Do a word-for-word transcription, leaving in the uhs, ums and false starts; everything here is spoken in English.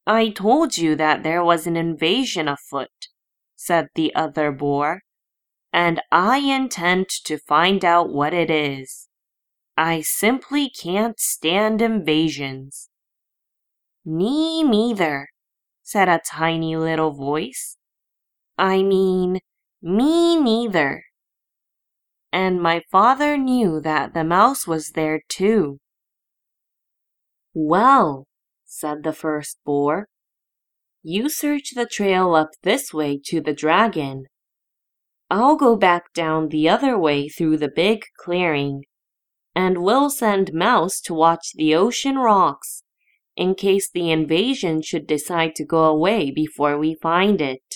"I told you that there was an invasion afoot," said the other boar, "and I intend to find out what it is. I simply can't stand invasions." "Me neither," said a tiny little voice. "I mean, me neither." And my father knew that the mouse was there too. "Well," said the first boar, "you search the trail up this way to the dragon. I'll go back down the other way through the big clearing, and we'll send Mouse to watch the ocean rocks, in case the invasion should decide to go away before we find it."